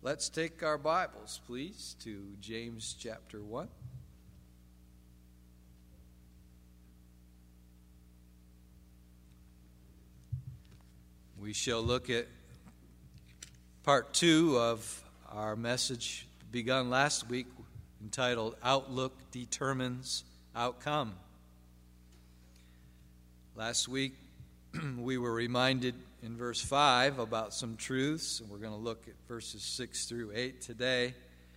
Let's take our Bibles, please, to James chapter 1. We shall look at part 2 of our message begun last week, entitled Outlook Determines Outcome. Last week, we were reminded in verse 5 about some truths, and we're going to look at verses 6 through 8 today.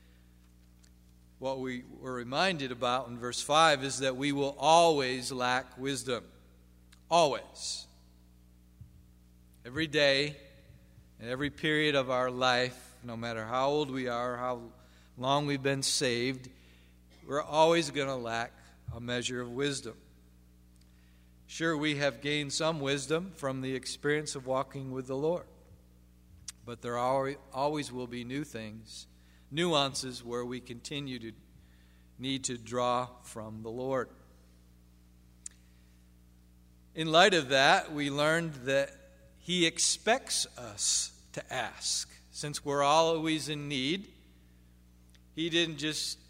What we were reminded about in verse 5 is that we will always lack wisdom. Always. Every day, and every period of our life, no matter how old we are, how long we've been saved, we're always going to lack a measure of wisdom. Sure, we have gained some wisdom from the experience of walking with the Lord. But there always will be new things, nuances where we continue to need to draw from the Lord. In light of that, we learned that He expects us to ask. Since we're always in need, He didn't just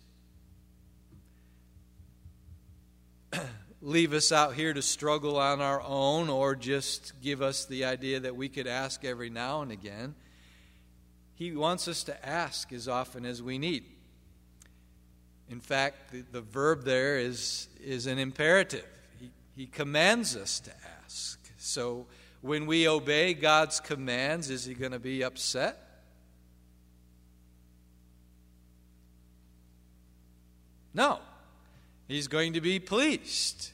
leave us out here to struggle on our own or just give us the idea that we could ask every now and again. He wants us to ask as often as we need. In fact, the verb there is an imperative. He commands us to ask. So when we obey God's commands, is He going to be upset? No. He's going to be pleased.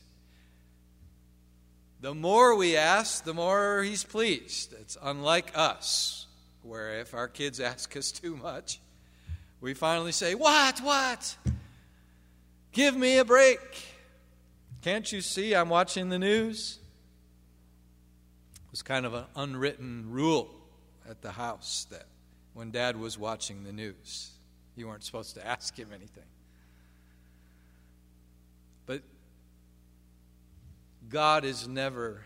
The more we ask, the more He's pleased. It's unlike us, where if our kids ask us too much, we finally say, What? Give me a break. Can't you see I'm watching the news? It was kind of an unwritten rule at the house that when Dad was watching the news, you weren't supposed to ask him anything. But God is never,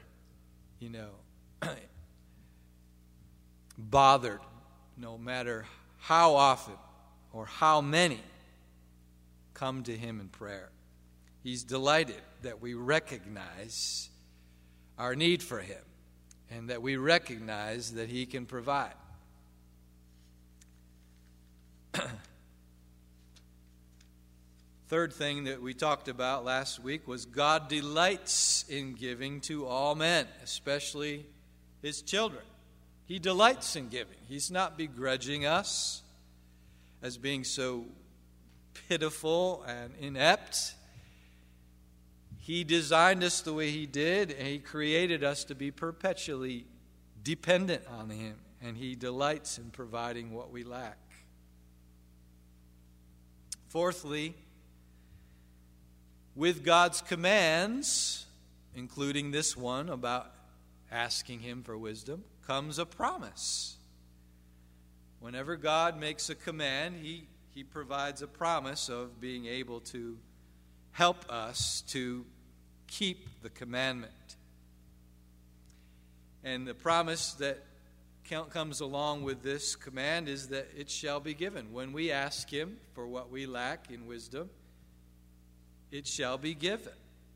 bothered, no matter how often or how many come to Him in prayer. He's delighted that we recognize our need for Him and that we recognize that He can provide. Third thing that we talked about last week was God delights in giving to all men, especially His children. He delights in giving. He's not begrudging us as being so pitiful and inept. He designed us the way He did, and He created us to be perpetually dependent on Him, and He delights in providing what we lack. Fourthly, with God's commands, including this one about asking Him for wisdom, comes a promise. Whenever God makes a command, He provides a promise of being able to help us to keep the commandment. And the promise that comes along with this command is that it shall be given. When we ask Him for what we lack in wisdom, it shall be given.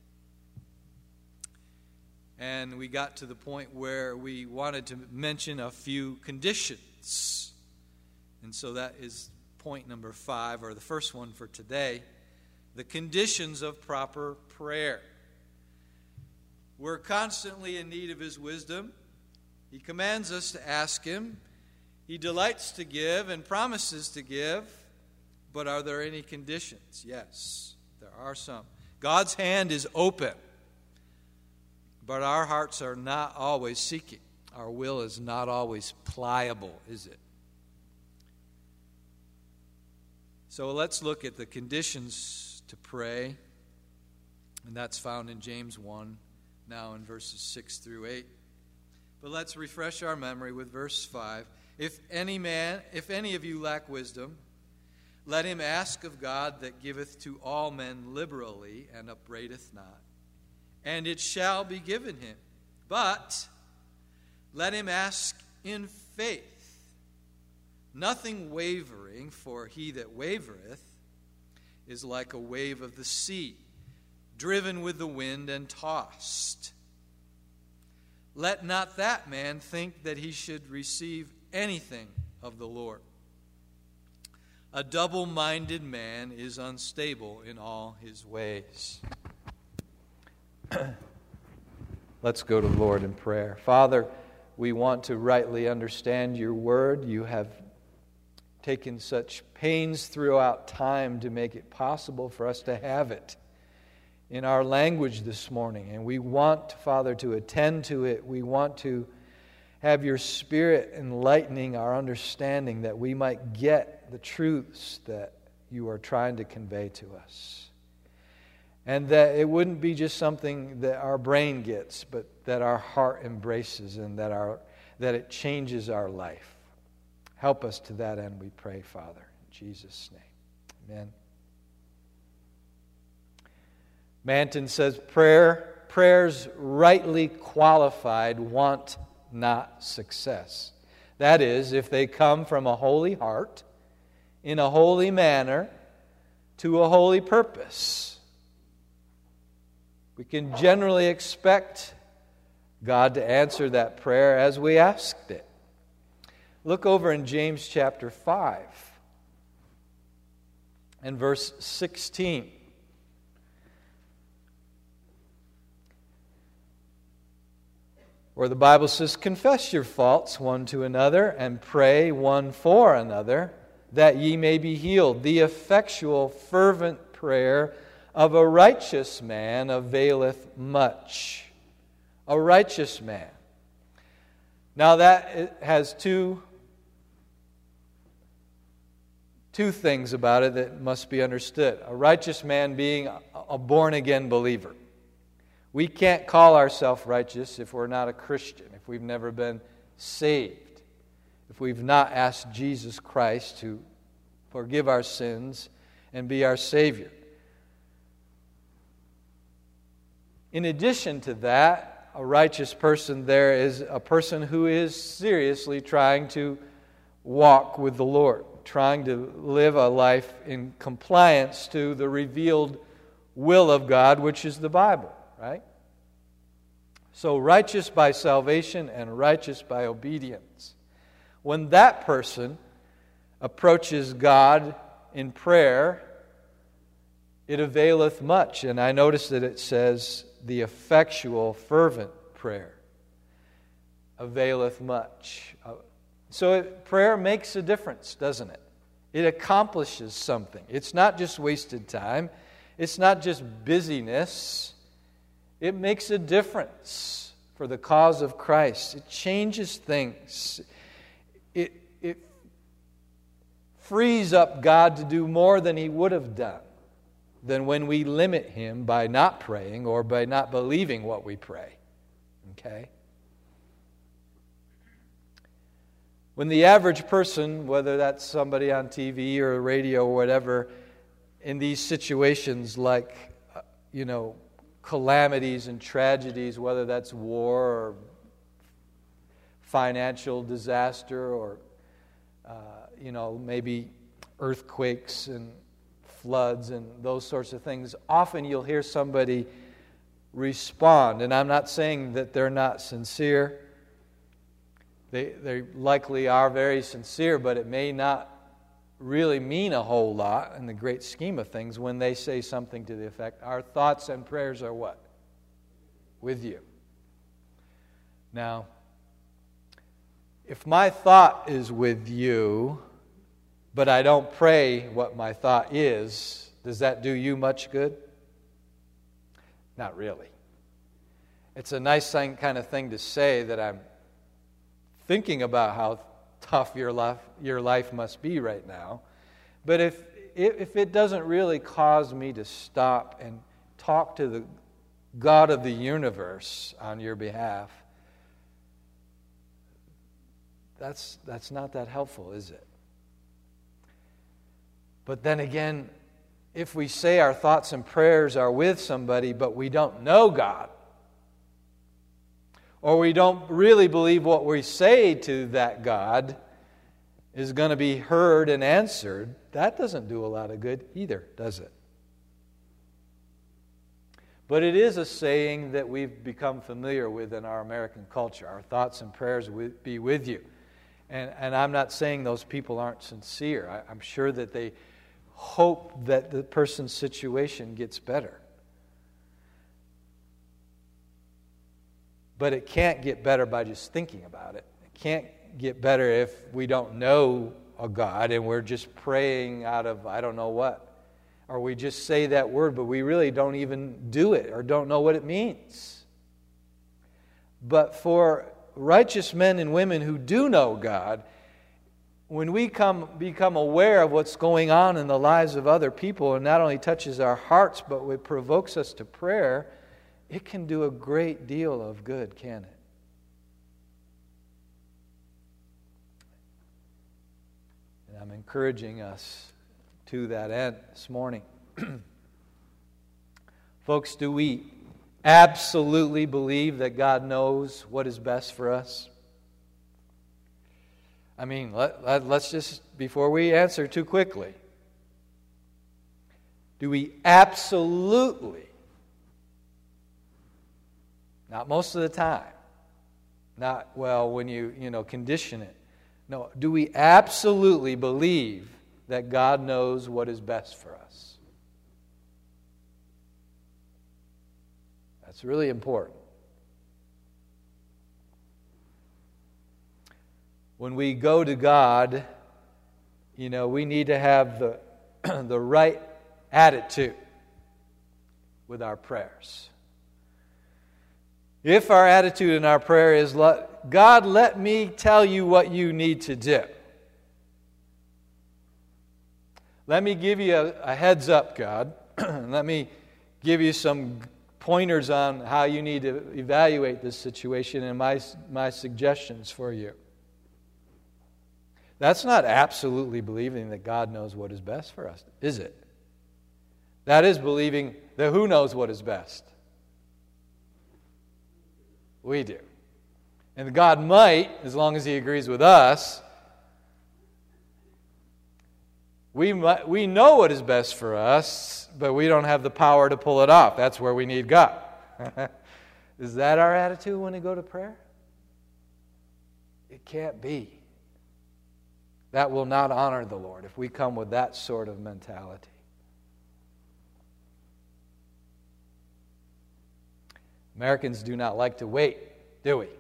And we got to the point where we wanted to mention a few conditions. And so that is point number 5, or the first one for today, the conditions of proper prayer. We're constantly in need of His wisdom. He commands us to ask Him. He delights to give and promises to give. But are there any conditions? Yes. There are some. God's hand is open, but our hearts are not always seeking. Our will is not always pliable, is it? So let's look at the conditions to pray, and that's found in James 1, now in verses 6 through 8. But let's refresh our memory with verse 5. If any of you lack wisdom, let him ask of God that giveth to all men liberally and upbraideth not, and it shall be given him. But let him ask in faith, nothing wavering, for he that wavereth is like a wave of the sea, driven with the wind and tossed. Let not that man think that he should receive anything of the Lord. A double-minded man is unstable in all his ways. Let's go to the Lord in prayer. Father, we want to rightly understand your word. You have taken such pains throughout time to make it possible for us to have it in our language this morning. And we want, Father, to attend to it. We want to have your Spirit enlightening our understanding that we might get the truths that you are trying to convey to us. And that it wouldn't be just something that our brain gets, but that our heart embraces and that it changes our life. Help us to that end, we pray, Father. In Jesus' name, amen. Manton says, prayers rightly qualified want not success. That is, if they come from a holy heart, in a holy manner, to a holy purpose. We can generally expect God to answer that prayer as we asked it. Look over in James chapter 5 and verse 16. Where the Bible says, confess your faults one to another and pray one for another, that ye may be healed. The effectual, fervent prayer of a righteous man availeth much. A righteous man. Now that has two things about it that must be understood. A righteous man being a born-again believer. We can't call ourselves righteous if we're not a Christian, if we've never been saved, if we've not asked Jesus Christ to forgive our sins and be our Savior. In addition to that, a righteous person there is a person who is seriously trying to walk with the Lord, trying to live a life in compliance to the revealed will of God, which is the Bible. Right? So righteous by salvation and righteous by obedience. When that person approaches God in prayer, it availeth much. And I notice that it says the effectual, fervent prayer availeth much. So prayer makes a difference, doesn't it? It accomplishes something. It's not just wasted time. It's not just busyness. It makes a difference for the cause of Christ. It changes things. It frees up God to do more than He would have done than when we limit Him by not praying or by not believing what we pray. Okay? When the average person, whether that's somebody on TV or radio or whatever, in these situations like, calamities and tragedies, whether that's war or financial disaster or, maybe earthquakes and floods and those sorts of things, often you'll hear somebody respond. And I'm not saying that they're not sincere. They likely are very sincere, but it may not really mean a whole lot in the great scheme of things when they say something to the effect, our thoughts and prayers are what? With you. Now, if my thought is with you, but I don't pray what my thought is, does that do you much good? Not really. It's a nice kind of thing to say that I'm thinking about how tough your life must be right now. But if it doesn't really cause me to stop and talk to the God of the universe on your behalf, that's not that helpful, is it? But then again, if we say our thoughts and prayers are with somebody, but we don't know God, or we don't really believe what we say to that God, is going to be heard and answered, that doesn't do a lot of good either, does it? But it is a saying that we've become familiar with in our American culture. Our thoughts and prayers be with you. And I'm not saying those people aren't sincere. I'm sure that they hope that the person's situation gets better. But it can't get better by just thinking about it. It can't get better if we don't know a God and we're just praying out of I don't know what. Or we just say that word, but we really don't even do it or don't know what it means. But for righteous men and women who do know God, when we become aware of what's going on in the lives of other people, and not only touches our hearts, but it provokes us to prayer, it can do a great deal of good, can it? And I'm encouraging us to that end this morning. Folks, do we absolutely believe that God knows what is best for us? I mean, let's just, before we answer too quickly, do we absolutely, not most of the time, not, well, when you condition it, no, do we absolutely believe that God knows what is best for us? That's really important. When we go to God, we need to have the right attitude with our prayers. If our attitude in our prayer is, God, let me tell you what you need to do. Let me give you a heads up, God. Let me give you some pointers on how you need to evaluate this situation and my suggestions for you. That's not absolutely believing that God knows what is best for us, is it? That is believing that who knows what is best? We do. And God might, as long as He agrees with us, we know what is best for us, but we don't have the power to pull it off. That's where we need God. Is that our attitude when we go to prayer? It can't be. That will not honor the Lord if we come with that sort of mentality. Americans do not like to wait, do we?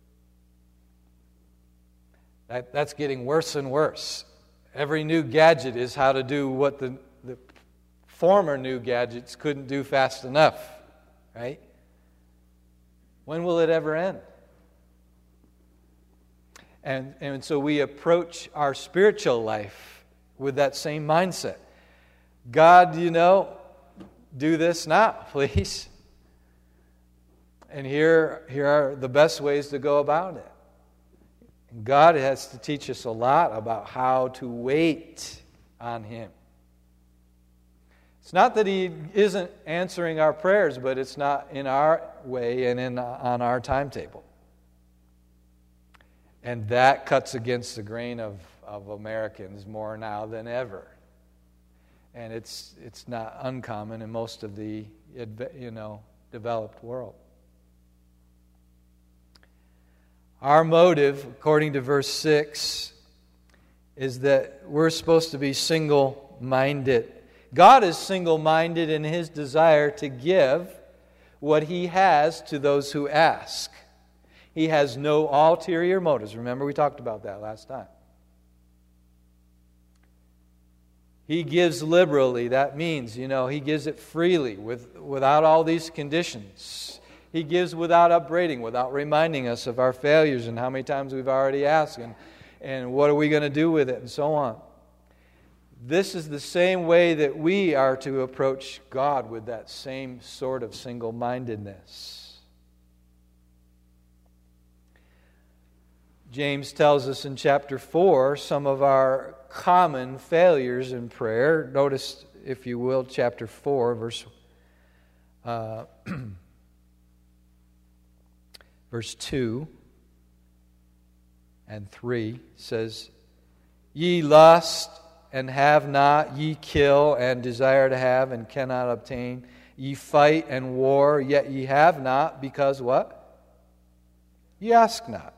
That's getting worse and worse. Every new gadget is how to do what the former new gadgets couldn't do fast enough, right? When will it ever end? And so we approach our spiritual life with that same mindset. God, do this now, please. And here are the best ways to go about it. And God has to teach us a lot about how to wait on Him. It's not that He isn't answering our prayers, but it's not in our way and on our timetable. And that cuts against the grain of Americans more now than ever. And it's not uncommon in most of the developed world. Our motive, according to verse 6, is that we're supposed to be single-minded. God is single-minded in His desire to give what He has to those who ask. He has no ulterior motives. Remember, we talked about that last time. He gives liberally. That means, He gives it freely without all these conditions. He gives without upbraiding, without reminding us of our failures and how many times we've already asked and what are we going to do with it and so on. This is the same way that we are to approach God, with that same sort of single-mindedness. James tells us in chapter 4 some of our common failures in prayer. Notice, if you will, chapter 4, verse 2 and 3 says, Ye lust and have not, ye kill and desire to have and cannot obtain. Ye fight and war, yet ye have not, because what? Ye ask not.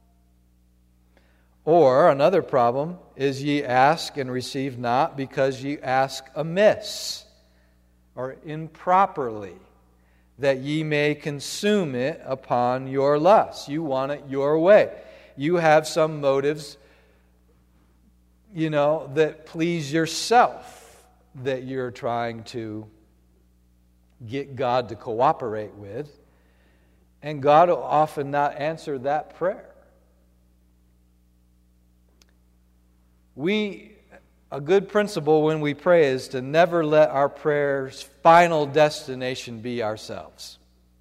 Or another problem is ye ask and receive not, because ye ask amiss, or improperly, that ye may consume it upon your lust. You want it your way. You have some motives, that please yourself, that you're trying to get God to cooperate with. And God will often not answer that prayer. A good principle when we pray is to never let our prayer's final destination be ourselves.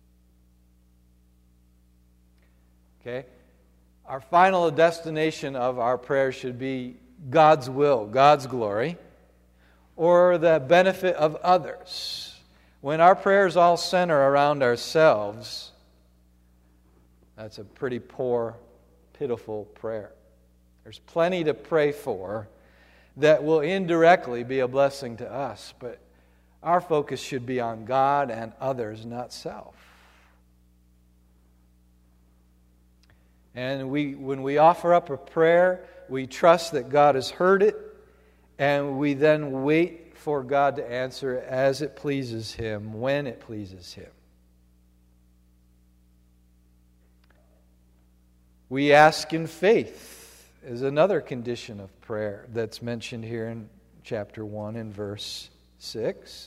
Okay? Our final destination of our prayer should be God's will, God's glory, or the benefit of others. When our prayers all center around ourselves, that's a pretty poor, pitiful prayer. There's plenty to pray for that will indirectly be a blessing to us, but our focus should be on God and others, not self. And when we offer up a prayer, we trust that God has heard it, and we then wait for God to answer it as it pleases Him, when it pleases Him. We ask in faith is another condition of prayer that's mentioned here in chapter 1 and verse 6.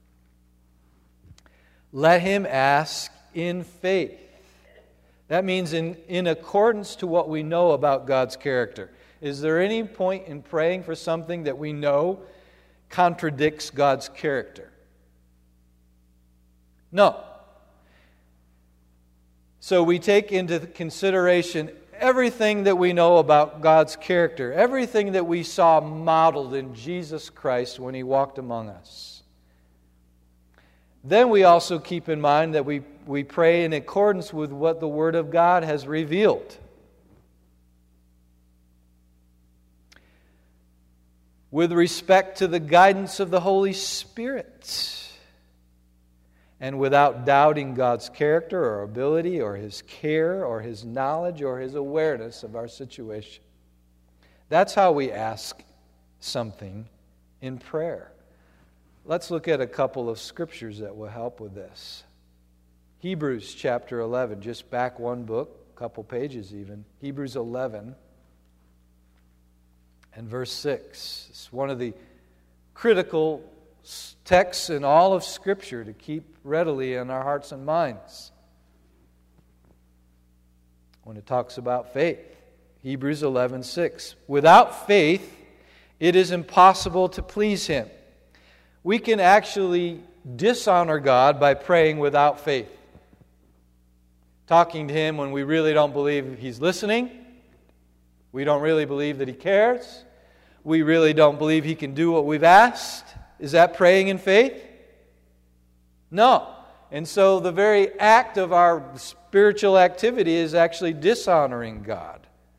Let him ask in faith. That means in accordance to what we know about God's character. Is there any point in praying for something that we know contradicts God's character? No. So we take into consideration everything that we know about God's character, everything that we saw modeled in Jesus Christ when He walked among us. Then we also keep in mind that we pray in accordance with what the Word of God has revealed. With respect to the guidance of the Holy Spirit, and without doubting God's character or ability or His care or His knowledge or His awareness of our situation. That's how we ask something in prayer. Let's look at a couple of scriptures that will help with this. Hebrews chapter 11, just back one book, a couple pages even. Hebrews 11 and verse 6. It's one of the critical texts in all of Scripture to keep readily in our hearts and minds. When it talks about faith, Hebrews 11:6. Without faith, it is impossible to please Him. We can actually dishonor God by praying without faith. Talking to Him when we really don't believe He's listening. We don't really believe that He cares. We really don't believe He can do what we've asked. Is that praying in faith? No. And so the very act of our spiritual activity is actually dishonoring God.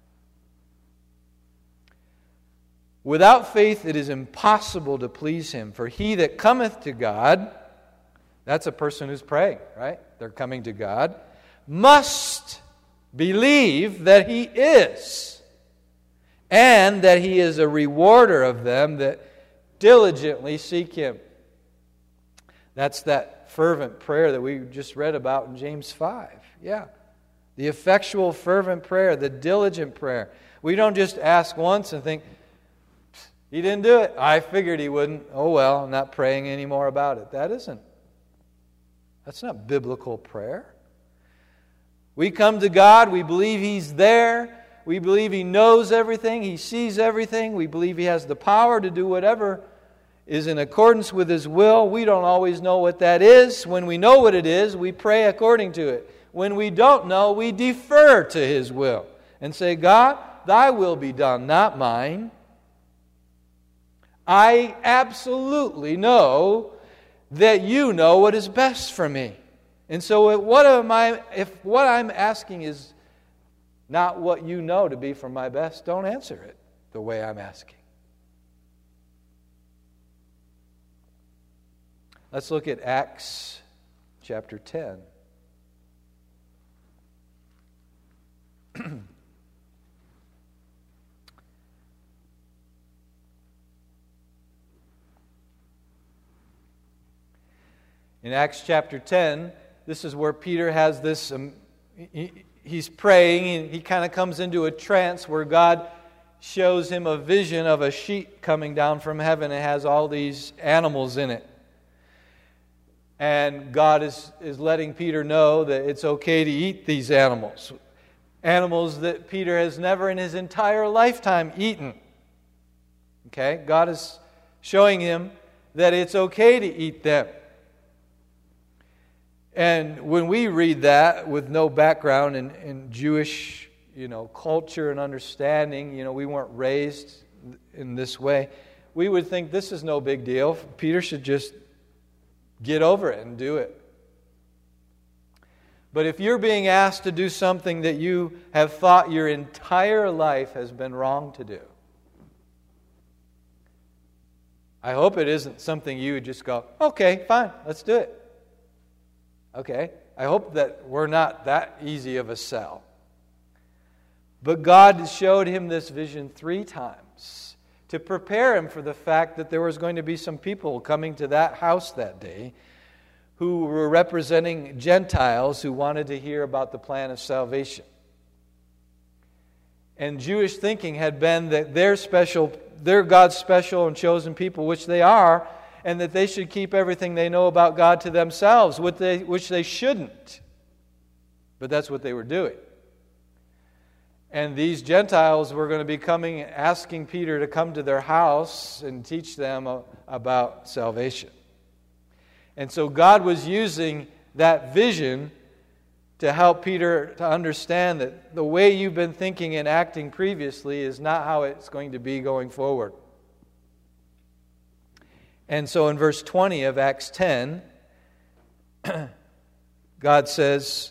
Without faith it is impossible to please Him. For he that cometh to God, that's a person who's praying, right? They're coming to God, must believe that He is, and that He is a rewarder of them that diligently seek Him. That's that fervent prayer that we just read about in James 5. Yeah. The effectual fervent prayer, the diligent prayer. We don't just ask once and think, He didn't do it. I figured He wouldn't. Oh well, I'm not praying anymore about it. That's not biblical prayer. We come to God, we believe He's there. We believe He knows everything. He sees everything. We believe He has the power to do whatever is in accordance with His will. We don't always know what that is. When we know what it is, we pray according to it. When we don't know, we defer to His will and say, God, Thy will be done, not mine. I absolutely know that You know what is best for me. And so if what I'm asking is not what You know to be for my best, don't answer it. the way I'm asking. Let's look at Acts chapter 10. In Acts chapter 10, this is where Peter has this, he's praying, and he kind of comes into a trance where God shows him a vision of a sheet coming down from heaven. It has all these animals in it. And God is letting Peter know that it's okay to eat these animals. Animals that Peter has never in his entire lifetime eaten. Okay? God is showing him that it's okay to eat them. And when we read that with no background in Jewish, culture and understanding, we weren't raised in this way, we would think this is no big deal. Peter should just get over it and do it. But if you're being asked to do something that you have thought your entire life has been wrong to do, I hope it isn't something you would just go, okay, fine, let's do it. Okay? I hope that we're not that easy of a sell. But God showed him this vision 3 times to prepare him for the fact that there was going to be some people coming to that house that day who were representing Gentiles who wanted to hear about the plan of salvation. And Jewish thinking had been that they're God's special and chosen people, which they are, and that they should keep everything they know about God to themselves, which they shouldn't. But that's what they were doing. And these Gentiles were going to be coming, asking Peter to come to their house and teach them about salvation. And so God was using that vision to help Peter to understand that the way you've been thinking and acting previously is not how it's going to be going forward. And so in verse 20 of Acts 10, God says,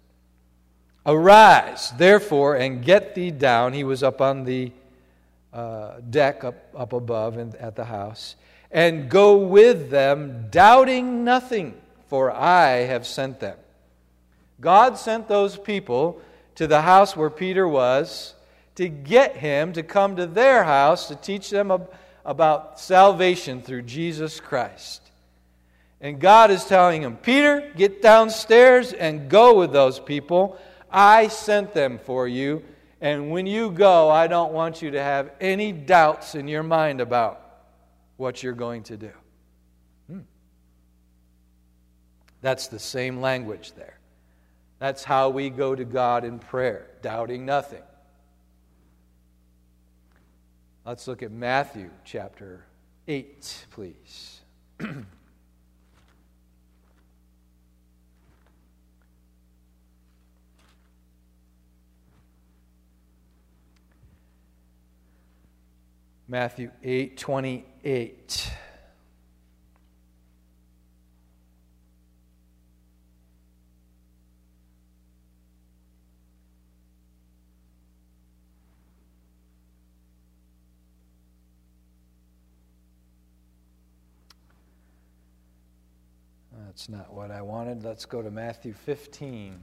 "Arise, therefore, and get thee down." He was up on the deck up above and at the house. "And go with them, doubting nothing, for I have sent them." God sent those people to the house where Peter was to get him to come to their house to teach them about salvation through Jesus Christ. And God is telling him, "Peter, get downstairs and go with those people. I sent them for you. And when you go, I don't want you to have any doubts in your mind about what you're going to do." That's the same language there. That's how we go to God in prayer, doubting nothing. Let's look at Matthew chapter 8, please. Matthew 8:28. That's not what I wanted. Let's go to Matthew 15.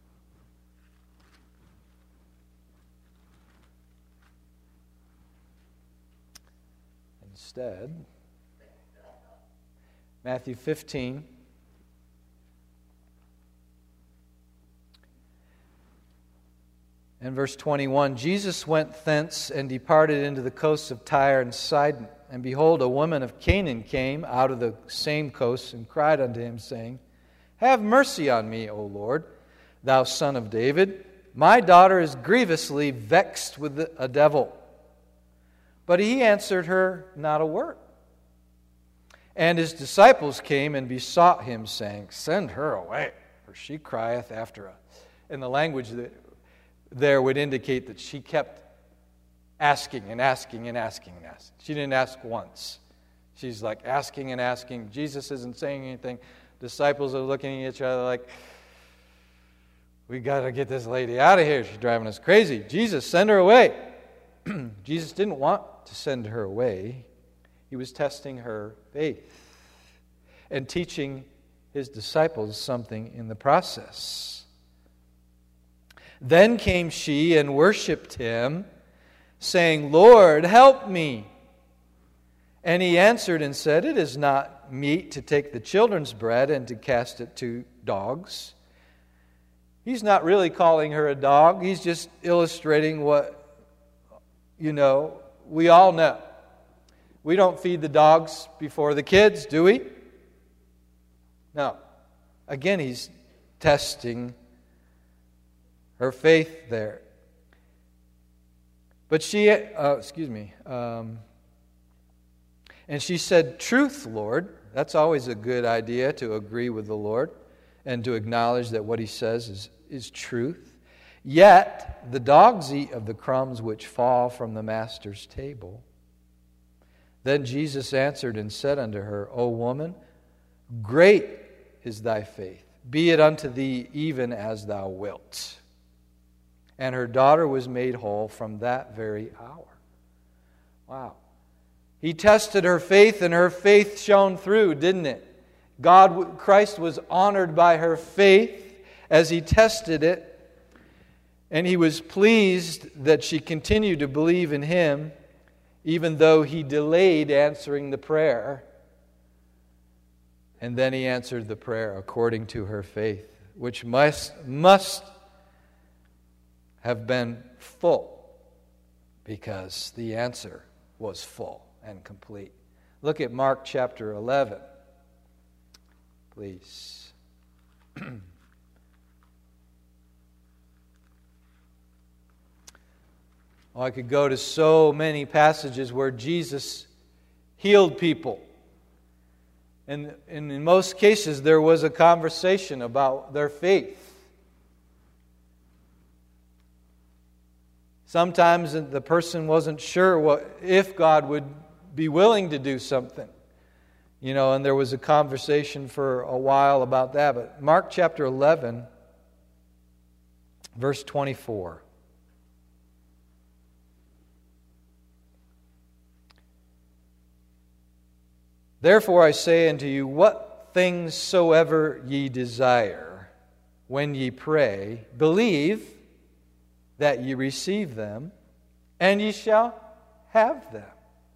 Instead, Matthew 15. And verse 21, "Jesus went thence and departed into the coasts of Tyre and Sidon. And behold, a woman of Canaan came out of the same coast and cried unto him, saying, Have mercy on me, O Lord, thou son of David. My daughter is grievously vexed with a devil. But he answered her not a word. And his disciples came and besought him, saying, Send her away, for she crieth after us." And the language that there would indicate that she kept asking and asking and asking and asking. She didn't ask once. She's like asking and asking. Jesus isn't saying anything. Disciples are looking at each other like, "We got to get this lady out of here. She's driving us crazy. Jesus, send her away." Jesus didn't want to send her away. He was testing her faith and teaching His disciples something in the process. Then came she and worshipped Him, saying, "Lord, help me." And He answered and said, "It is not meet to take the children's bread and to cast it to dogs." He's not really calling her a dog. He's just illustrating what, we all know. We don't feed the dogs before the kids, do we? No. Again, He's testing her faith there. But and she said, "Truth, Lord." That's always a good idea, to agree with the Lord and to acknowledge that what He says is truth. "Yet the dogs eat of the crumbs which fall from the master's table." Then Jesus answered and said unto her, "O woman, great is thy faith. Be it unto thee even as thou wilt." And her daughter was made whole from that very hour. Wow. He tested her faith, and her faith shone through, didn't it? Christ was honored by her faith as He tested it, and He was pleased that she continued to believe in Him, even though He delayed answering the prayer. And then He answered the prayer according to her faith, which must have been full, because the answer was full and complete. Look at Mark chapter 11, please. I could go to so many passages where Jesus healed people. And in most cases, there was a conversation about their faith. Sometimes the person wasn't sure if God would be willing to do something. And there was a conversation for a while about that. But Mark chapter 11, verse 24. "Therefore I say unto you, what things soever ye desire, when ye pray, believe that ye receive them, and ye shall have them."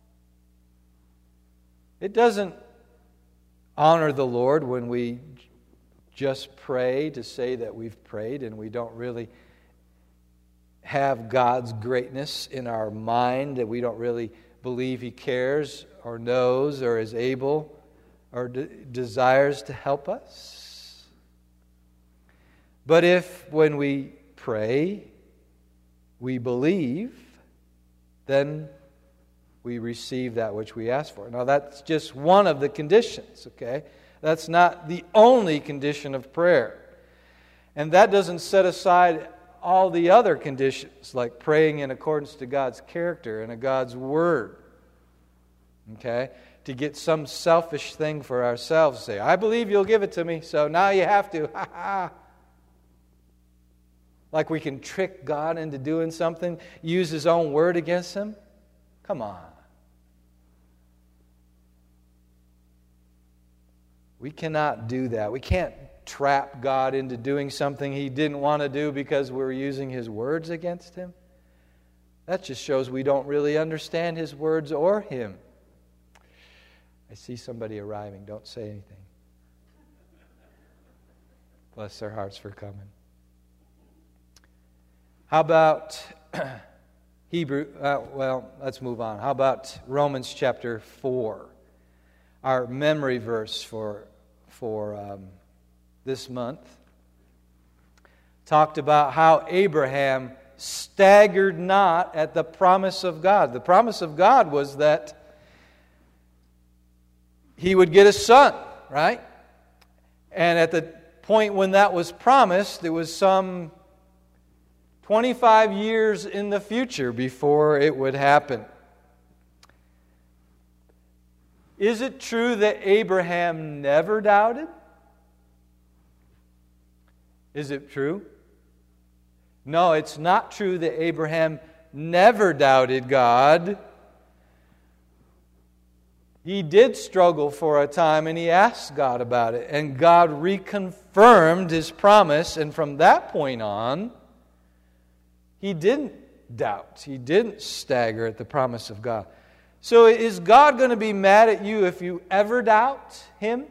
It doesn't honor the Lord when we just pray to say that we've prayed, and we don't really have God's greatness in our mind, that we don't really believe He cares or knows or is able or desires to help us. But if when we pray, we believe, then we receive that which we ask for. Now that's just one of the conditions, okay? That's not the only condition of prayer. And that doesn't set aside all the other conditions, like praying in accordance to God's character and God's Word. Okay? To get some selfish thing for ourselves, say, "I believe you'll give it to me, so now you have to." Ha ha. Like we can trick God into doing something, use His own word against Him. Come on. We cannot do that. We can't trap God into doing something He didn't want to do because we're using His words against Him. That just shows we don't really understand His words or Him. I see somebody arriving. Don't say anything. Bless their hearts for coming. How about let's move on. How about Romans chapter 4? Our memory verse for this month talked about how Abraham staggered not at the promise of God. The promise of God was that he would get a son, right? And at the point when that was promised, it was some 25 years in the future before it would happen. Is it true that Abraham never doubted? Is it true? No, it's not true that Abraham never doubted God. He did struggle for a time, and he asked God about it. And God reconfirmed His promise, and from that point on, he didn't doubt. He didn't stagger at the promise of God. So is God going to be mad at you if you ever doubt Him?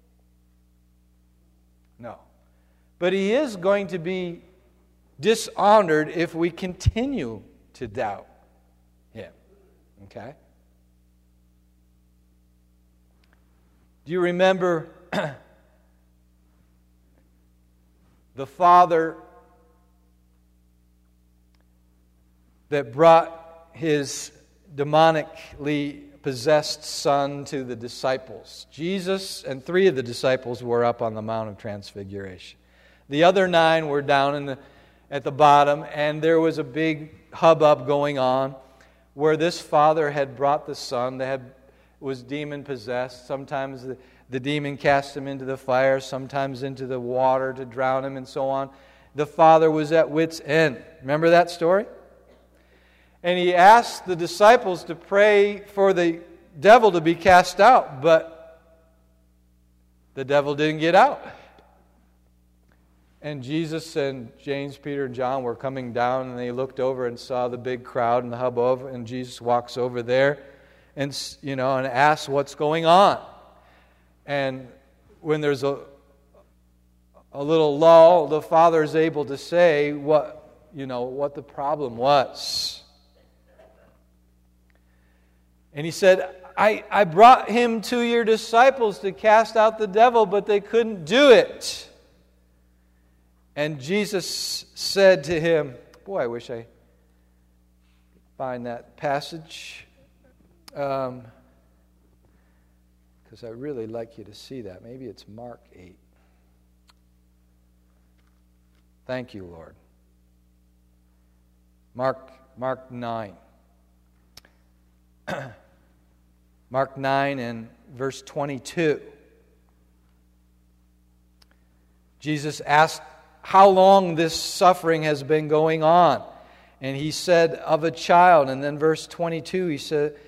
No. But He is going to be dishonored if we continue to doubt Him. Okay? Do you remember the father that brought his demonically possessed son to the disciples? Jesus and 3 of the disciples were up on the Mount of Transfiguration. The other 9 were down at the bottom, and there was a big hubbub going on where this father had brought the son that was demon-possessed. Sometimes the demon cast him into the fire, sometimes into the water to drown him, and so on. The father was at wit's end. Remember that story? And he asked the disciples to pray for the devil to be cast out, but the devil didn't get out. And Jesus and James, Peter, and John were coming down, and they looked over and saw the big crowd and the hubbub, and Jesus walks over there and asks what's going on. And when there's a little lull, the father is able to say what the problem was. And he said, I brought him to your disciples to cast out the devil, but they couldn't do it. And Jesus said to him, boy, I wish I could find that passage, because I really like you to see that. Maybe it's Mark 8. Thank you, Lord. Mark 9. Mark 9 and verse 22. Jesus asked how long this suffering has been going on. And he said, of a child. And then verse 22, he said,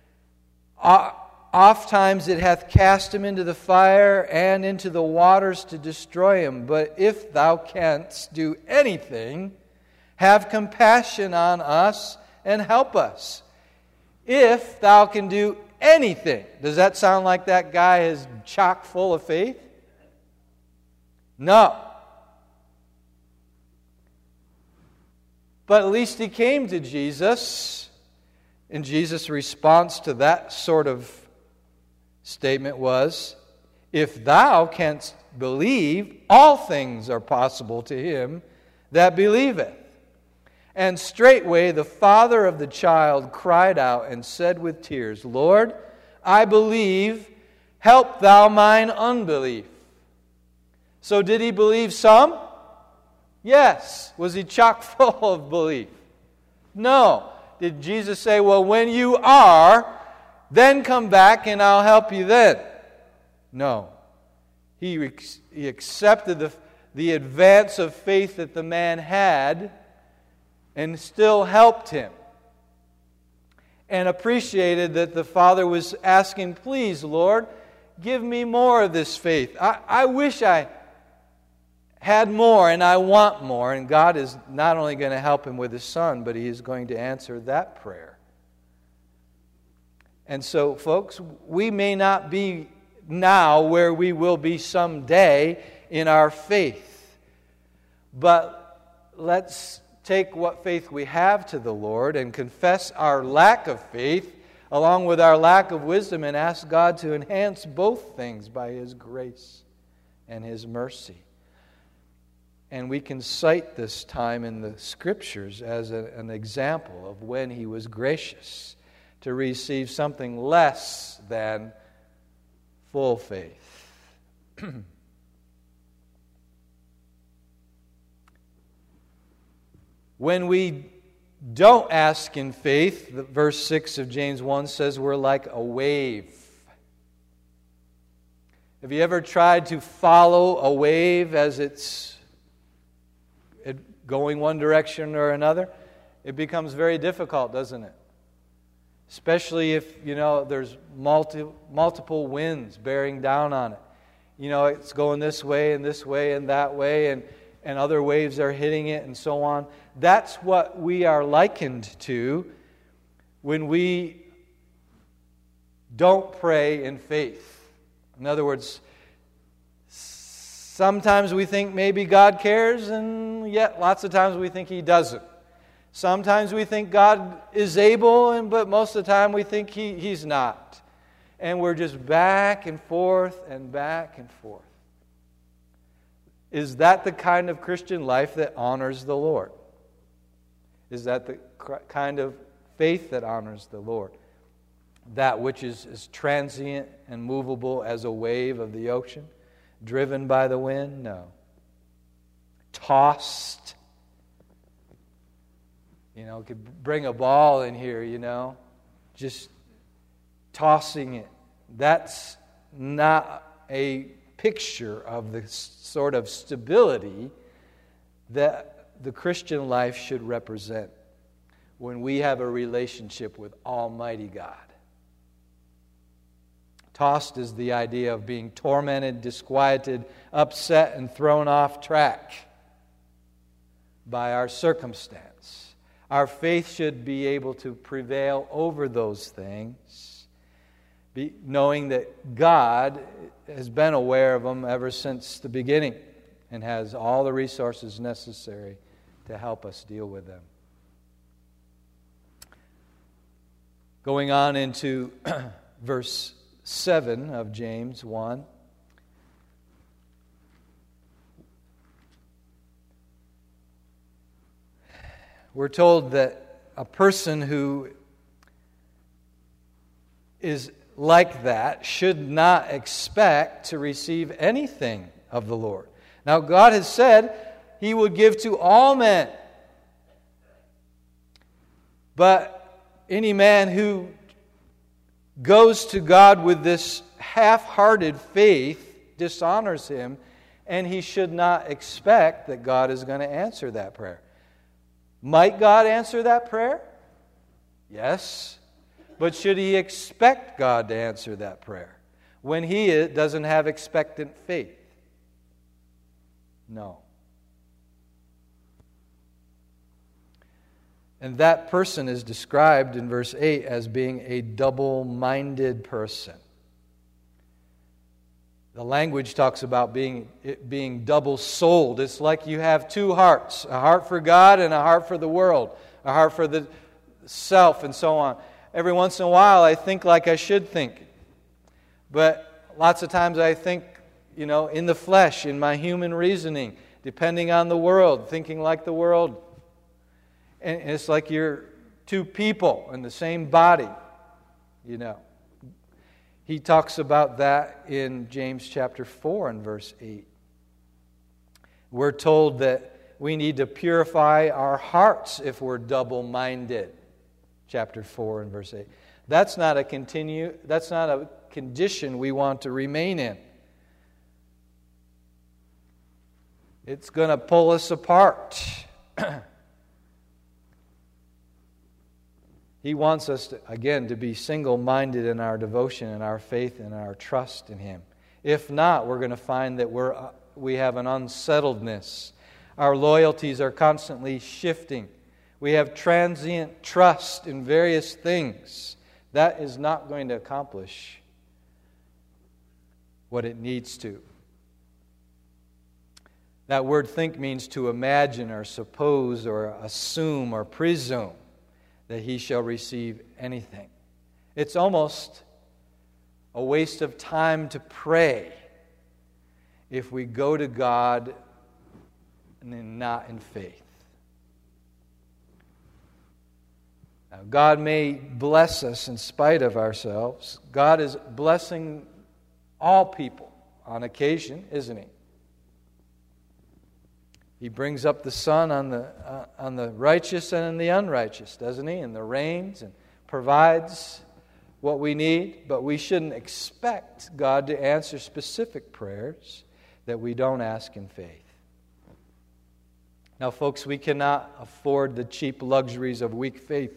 oft times it hath cast him into the fire and into the waters to destroy him. But if thou canst do anything, have compassion on us and help us. If thou can do anything. Does that sound like that guy is chock full of faith? No. But at least he came to Jesus, and Jesus' response to that sort of statement was, if thou canst believe, all things are possible to him that believeth. And straightway the father of the child cried out and said with tears, Lord, I believe, help thou mine unbelief. So did he believe some? Yes. Was he chock full of belief? No. Did Jesus say, well, when you are, then come back and I'll help you then? No. He accepted the advance of faith that the man had and still helped him. And appreciated that the father was asking, please, Lord, give me more of this faith. I wish I had more, and I want more. And God is not only going to help him with his son, but He is going to answer that prayer. And so, folks, we may not be now where we will be someday in our faith. But let's take what faith we have to the Lord and confess our lack of faith along with our lack of wisdom and ask God to enhance both things by His grace and His mercy. And we can cite this time in the Scriptures as an example of when He was gracious to receive something less than full faith. When we don't ask in faith, verse 6 of James 1 says we're like a wave. Have you ever tried to follow a wave as it's going one direction or another? it becomes very difficult, doesn't it? Especially if, there's multiple winds bearing down on it. It's going this way and that way, and other waves are hitting it and so on. That's what we are likened to when we don't pray in faith. In other words, sometimes we think maybe God cares, and yet lots of times we think He doesn't. Sometimes we think God is able, but most of the time we think He's not. And we're just back and forth and back and forth. Is that the kind of Christian life that honors the Lord? Is that the kind of faith that honors the Lord? That which is transient and movable as a wave of the ocean, driven by the wind? No. Tossed. Could bring a ball in here, just tossing it. That's not a picture of the sort of stability that the Christian life should represent when we have a relationship with Almighty God. Tossed is the idea of being tormented, disquieted, upset, and thrown off track by our circumstance. Our faith should be able to prevail over those things, knowing that God has been aware of them ever since the beginning and has all the resources necessary to help us deal with them. Going on into verse 7 of James 1. We're told that a person who is like that should not expect to receive anything of the Lord. Now, God has said He would give to all men. But any man who goes to God with this half-hearted faith dishonors Him, and he should not expect that God is going to answer that prayer. Might God answer that prayer? Yes. But should he expect God to answer that prayer when he doesn't have expectant faith? No. And that person is described in verse 8 as being a double-minded person. The language talks about being double-souled. It's like you have two hearts, a heart for God and a heart for the world, a heart for the self and so on. Every once in a while I think like I should think. But lots of times I think, in the flesh, in my human reasoning, depending on the world, thinking like the world. And it's like you're two people in the same body, He talks about that in James chapter 4 and verse 8. We're told that we need to purify our hearts if we're double-minded. Chapter 4 and verse 8. That's not a condition we want to remain in. It's going to pull us apart. He wants us, to be single-minded in our devotion and our faith and our trust in Him. If not, we're going to find that we have an unsettledness. Our loyalties are constantly shifting. We have transient trust in various things. That is not going to accomplish what it needs to. That word think means to imagine or suppose or assume or presume that he shall receive anything. It's almost a waste of time to pray if we go to God and not in faith. Now, God may bless us in spite of ourselves. God is blessing all people on occasion, isn't He? He brings up the sun on the righteous and on the unrighteous, doesn't He? And the rains, and provides what we need. But we shouldn't expect God to answer specific prayers that we don't ask in faith. Now, folks, we cannot afford the cheap luxuries of weak faith.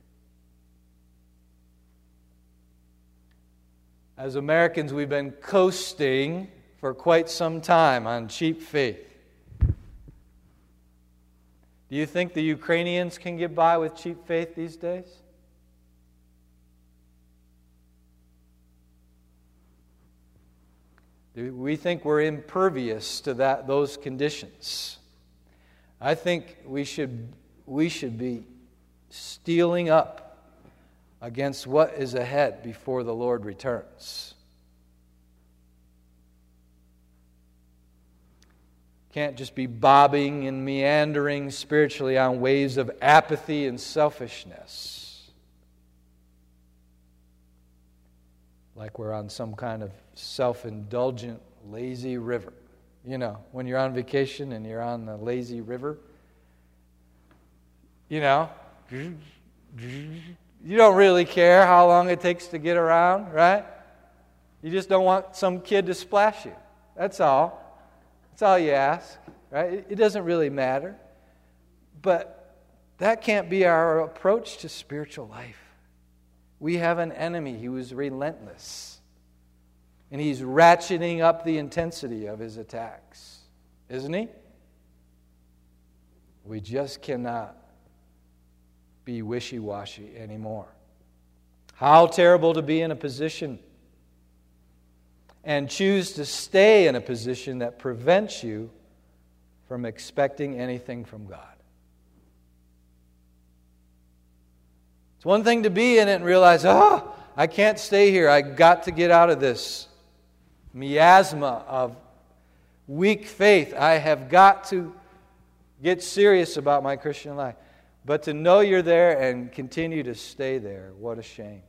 As Americans, we've been coasting for quite some time on cheap faith. Do you think the Ukrainians can get by with cheap faith these days? Do we think we're impervious to those conditions? I think we should be steeling up against what is ahead before the Lord returns. Can't just be bobbing and meandering spiritually on waves of apathy and selfishness, like we're on some kind of self-indulgent, lazy river. You know, when you're on vacation and you're on the lazy river, you know, you don't really care how long it takes to get around, right? You just don't want some kid to splash you. That's all. That's all you ask, right? It doesn't really matter. But that can't be our approach to spiritual life. We have an enemy who is relentless. And he's ratcheting up the intensity of his attacks. Isn't he? We just cannot be wishy-washy anymore. How terrible to be in a position and choose to stay in a position that prevents you from expecting anything from God. It's one thing to be in it and realize, I can't stay here. I got to get out of this miasma of weak faith. I have got to get serious about my Christian life. But to know you're there and continue to stay there, what a shame.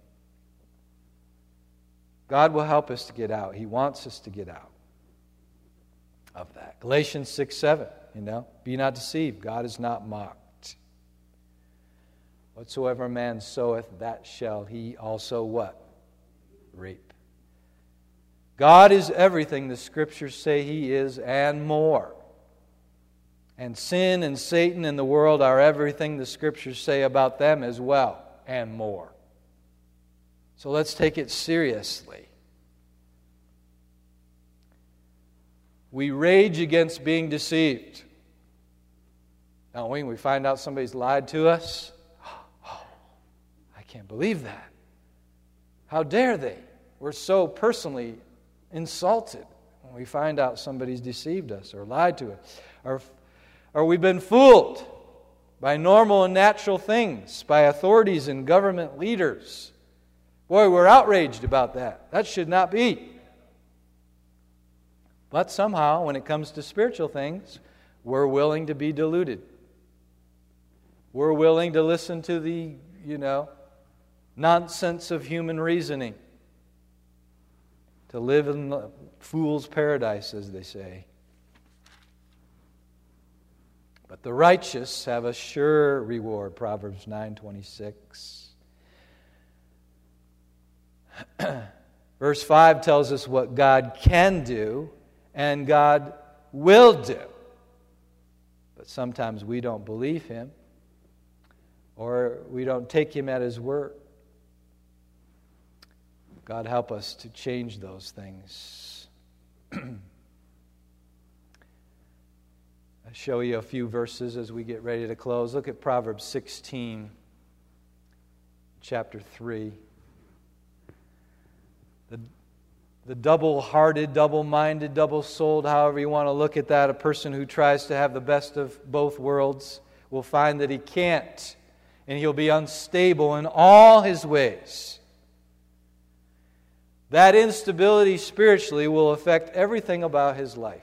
God will help us to get out. He wants us to get out of that. Galatians 6:7, be not deceived. God is not mocked. Whatsoever a man soweth, that shall he also what? Reap. God is everything the Scriptures say He is and more. And sin and Satan and the world are everything the Scriptures say about them as well and more. So let's take it seriously. We rage against being deceived. Don't we? We find out somebody's lied to us. Oh, I can't believe that. How dare they? We're so personally insulted when we find out somebody's deceived us or lied to us. Or we've been fooled by normal and natural things, by authorities and government leaders. Boy, we're outraged about that. That should not be. But somehow, when it comes to spiritual things, we're willing to be deluded. We're willing to listen to the, nonsense of human reasoning. To live in the fool's paradise, as they say. But the righteous have a sure reward, Proverbs 9:26. Verse 5 tells us what God can do and God will do. But sometimes we don't believe Him or we don't take Him at His word. God help us to change those things. I'll show you a few verses as we get ready to close. Look at Proverbs 16, chapter 3. The double-hearted, double-minded, double-souled, however you want to look at that, a person who tries to have the best of both worlds will find that he can't, and he'll be unstable in all his ways. That instability spiritually will affect everything about his life.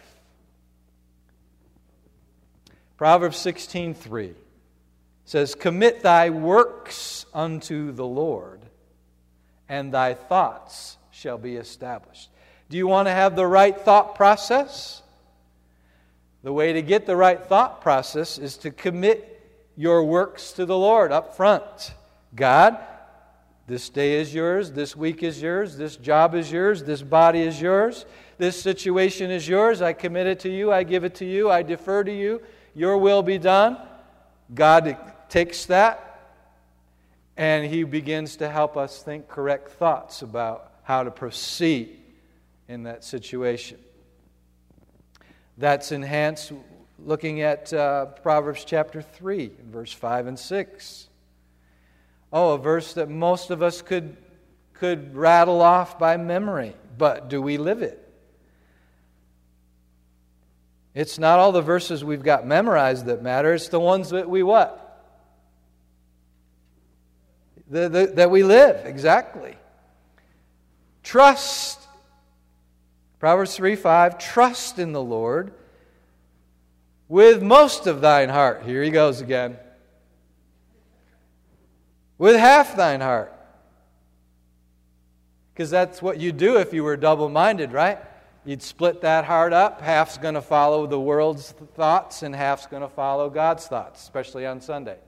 Proverbs 16:3 says, "Commit thy works unto the Lord, and thy thoughts shall be established." Do you want to have the right thought process? The way to get the right thought process is to commit your works to the Lord up front. God, this day is yours, this week is yours, this job is yours, this body is yours, this situation is yours. I commit it to you, I give it to you, I defer to you. your will be done, God takes that and He begins to help us think correct thoughts about how to proceed in that situation. That's enhanced looking at Proverbs chapter 3, verse 5 and 6. Oh, a verse that most of us could rattle off by memory, but do we live it? It's not all the verses we've got memorized that matter, it's the ones that we what? That we live, exactly. Trust. Proverbs 3:5, trust in the Lord with most of thine heart. Here he goes again. With half thine heart. Because that's what you do if you were double-minded, right? You'd split that heart up. Half's going to follow the world's thoughts and half's going to follow God's thoughts, especially on Sunday.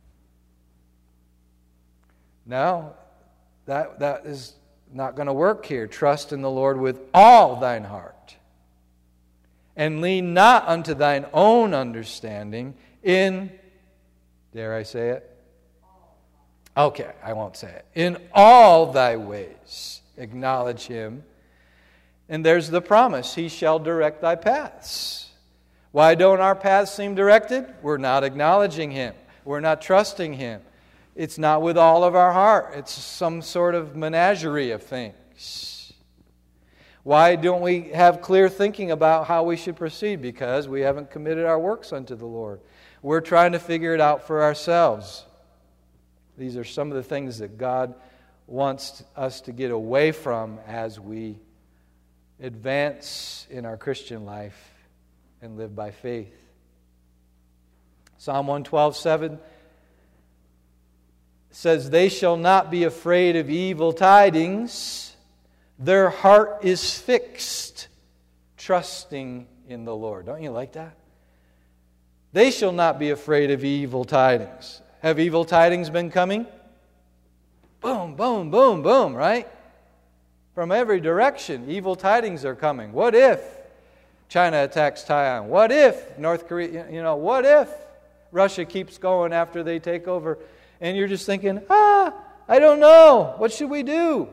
No, that is not going to work here. Trust in the Lord with all thine heart. And lean not unto thine own understanding in, dare I say it? Okay, I won't say it. In all thy ways acknowledge Him. And there's the promise, He shall direct thy paths. Why don't our paths seem directed? We're not acknowledging Him. We're not trusting Him. It's not with all of our heart. It's some sort of menagerie of things. Why don't we have clear thinking about how we should proceed? Because we haven't committed our works unto the Lord. We're trying to figure it out for ourselves. These are some of the things that God wants us to get away from as we advance in our Christian life and live by faith. Psalm 112:7 says, they shall not be afraid of evil tidings. Their heart is fixed, trusting in the Lord. Don't you like that? They shall not be afraid of evil tidings. Have evil tidings been coming? Boom, boom, boom, boom, right? From every direction, evil tidings are coming. What if China attacks Taiwan? What if North Korea, what if Russia keeps going after they take over? And you're just thinking, I don't know. What should we do?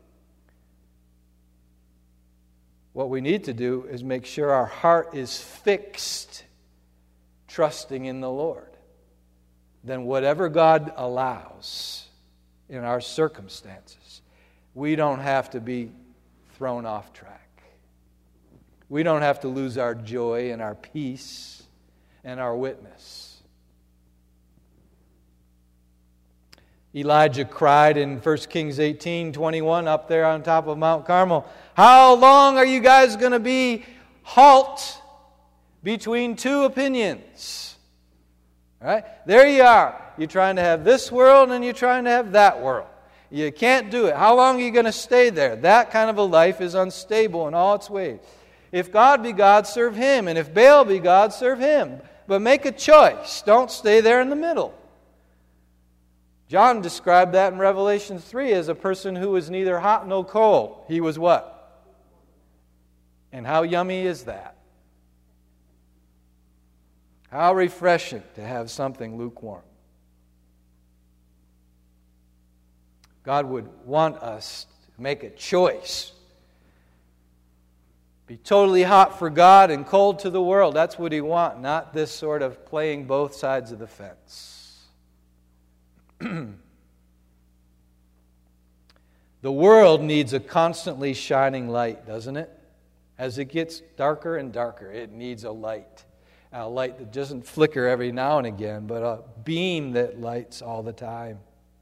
What we need to do is make sure our heart is fixed, trusting in the Lord. Then whatever God allows in our circumstances, we don't have to be thrown off track. We don't have to lose our joy and our peace and our witness. Elijah cried in 1 Kings 18:21 up there on top of Mount Carmel, how long are you guys going to be halt between two opinions? All right? There you are. You're trying to have this world and you're trying to have that world. You can't do it. How long are you going to stay there? That kind of a life is unstable in all its ways. If God be God, serve Him. And if Baal be God, serve him. But make a choice. Don't stay there in the middle. John described that in Revelation 3 as a person who was neither hot nor cold. He was what? And how yummy is that? How refreshing to have something lukewarm. God would want us to make a choice. Be totally hot for God and cold to the world. That's what He wants, not this sort of playing both sides of the fence. The world needs a constantly shining light, doesn't it? As it gets darker and darker, it needs a light that doesn't flicker every now and again, but a beam that lights all the time.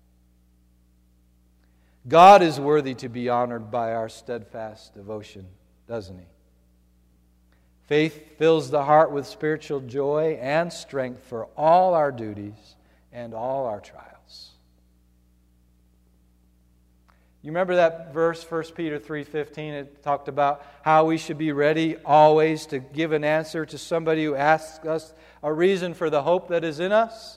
God is worthy to be honored by our steadfast devotion, doesn't He? Faith fills the heart with spiritual joy and strength for all our duties and all our trials. You remember that verse, 1 Peter 3:15? It talked about how we should be ready always to give an answer to somebody who asks us a reason for the hope that is in us.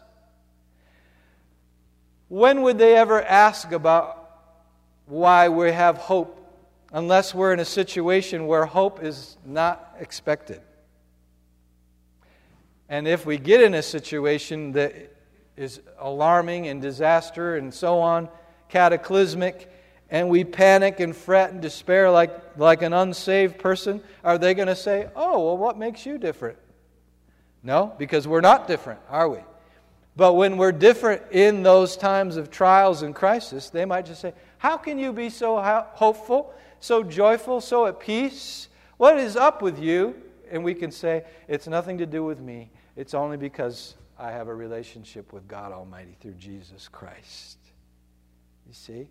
When would they ever ask about why we have hope unless we're in a situation where hope is not expected? And if we get in a situation that is alarming and disaster and so on, cataclysmic, and we panic and fret and despair like an unsaved person, are they going to say, "Oh, well, what makes you different?" No, because we're not different, are we? But when we're different in those times of trials and crisis, they might just say, "How can you be so hopeful, so joyful, so at peace? What is up with you?" And we can say, "It's nothing to do with me. It's only because I have a relationship with God Almighty through Jesus Christ." You see?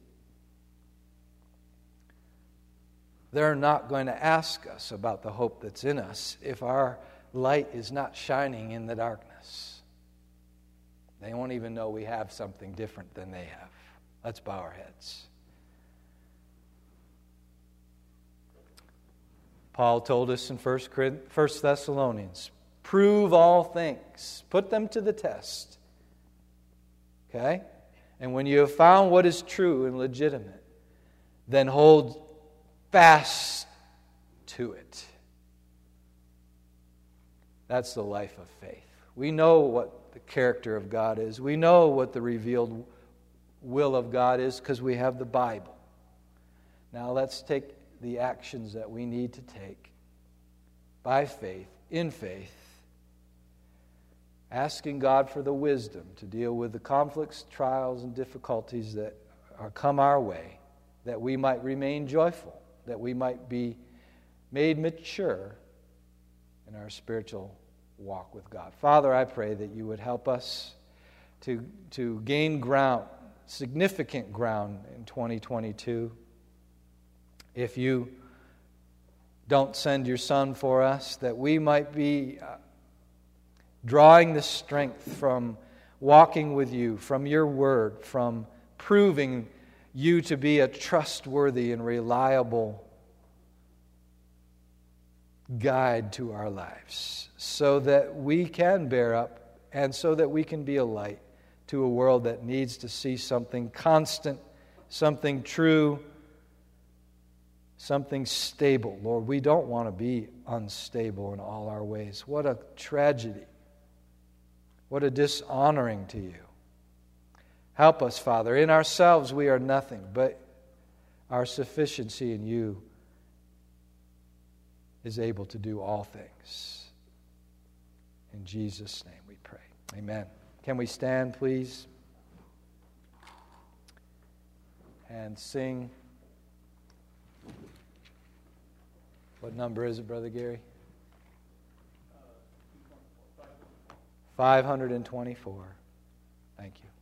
They're not going to ask us about the hope that's in us if our light is not shining in the darkness. They won't even know we have something different than they have. Let's bow our heads. Paul told us in 1 Thessalonians, prove all things. Put them to the test. Okay? And when you have found what is true and legitimate, then hold fast to it. That's the life of faith. We know what the character of God is. We know what the revealed will of God is because we have the Bible. Now let's take the actions that we need to take by faith, in faith, asking God for the wisdom to deal with the conflicts, trials, and difficulties that come our way, that we might remain joyful, that we might be made mature in our spiritual walk with God. Father, I pray that you would help us to gain ground, significant ground in 2022. If you don't send your Son for us, that we might be drawing the strength from walking with you, from your word, from proving you to be a trustworthy and reliable guide to our lives, so that we can bear up and so that we can be a light to a world that needs to see something constant, something true, something stable. Lord, we don't want to be unstable in all our ways. What a tragedy. What a dishonoring to you. Help us, Father. In ourselves we are nothing, but our sufficiency in you is able to do all things. In Jesus' name we pray. Amen. Can we stand, please, and sing? What number is it, Brother Gary? 524. Thank you.